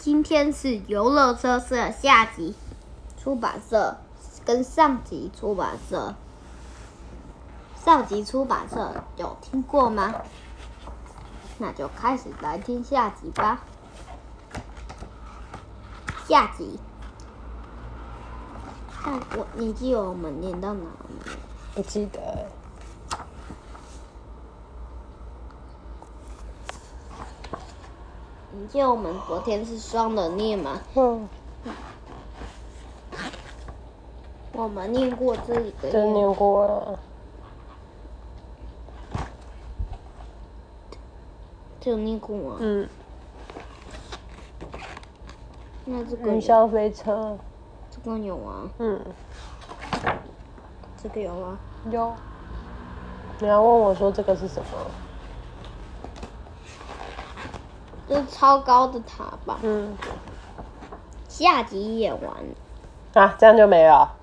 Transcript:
今天是游乐车社下集出版社跟上集出版社。上集出版社有听过吗？那就开始来听下集吧。下集，你记得我们念到哪吗？ 不记得。 你记得我们昨天是双人念吗？我们念过这一个。 真念过了。 就念过吗？那这个云霄飞车。 这个有吗？这个有吗？ 有。你要问我说这个是什么？ 这是超高的塔吧？下集演完了。 啊，这样就没了。